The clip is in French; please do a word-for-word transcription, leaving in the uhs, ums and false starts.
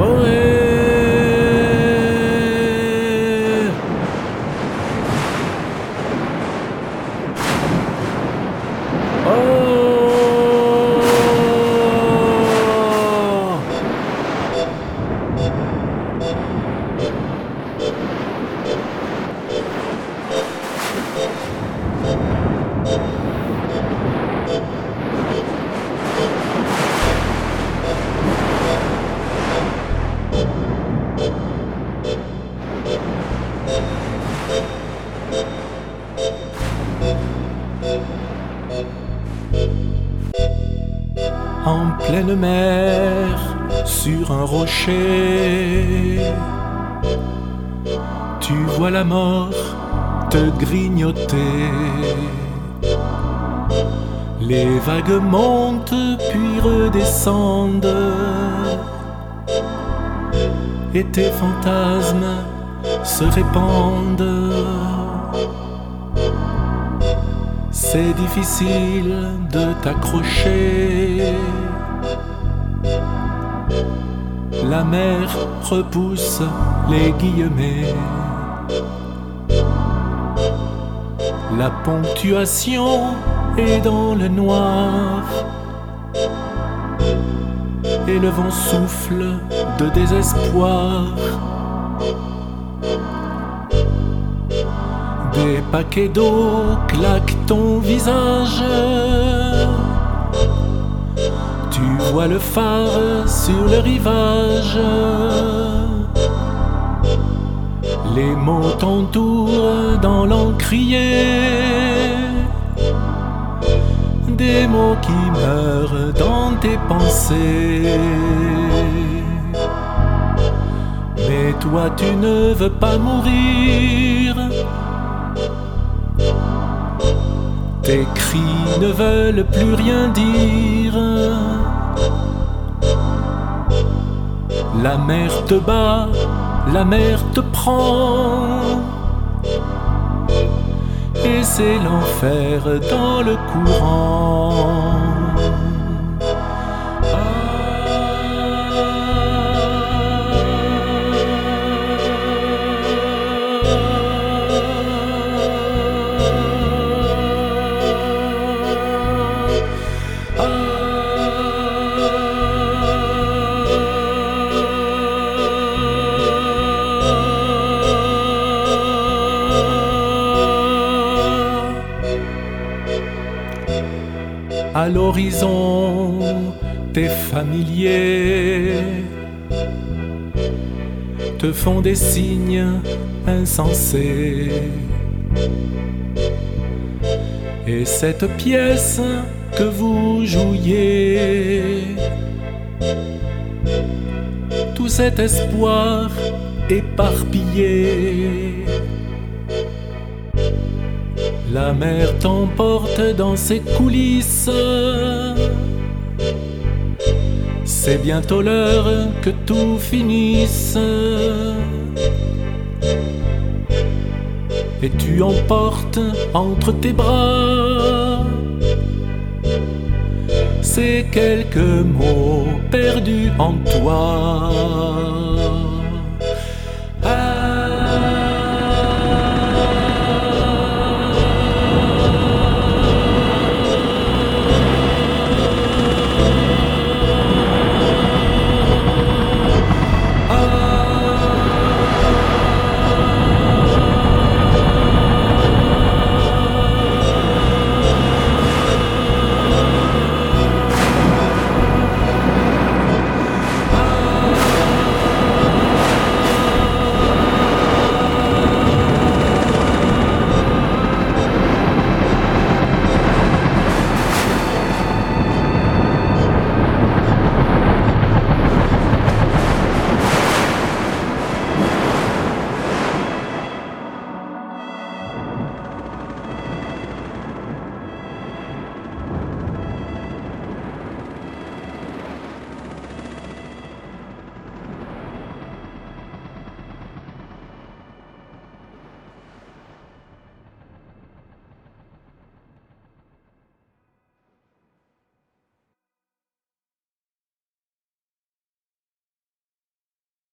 En pleine mer, sur un rocher, tu vois la mort te grignoter. Les vagues montent puis redescendent, et tes fantasmes se répandent. C'est difficile de t'accrocher. La mer repousse les guillemets. La ponctuation est dans le noir, et le vent souffle de désespoir. Des paquets d'eau claquent ton visage. Tu vois le phare sur le rivage. Les mots t'entourent dans l'encrier. Des mots qui meurent dans tes pensées. Mais toi tu ne veux pas mourir. Tes cris ne veulent plus rien dire. La mer te bat, la mer te prend, et c'est l'enfer dans le courant. À l'horizon, tes familiers te font des signes insensés. Et cette pièce que vous jouiez, tout cet espoir éparpillé, la mer t'emporte dans ses coulisses. C'est bientôt l'heure que tout finisse. Et tu emportes entre tes bras ces quelques mots perdus en toi.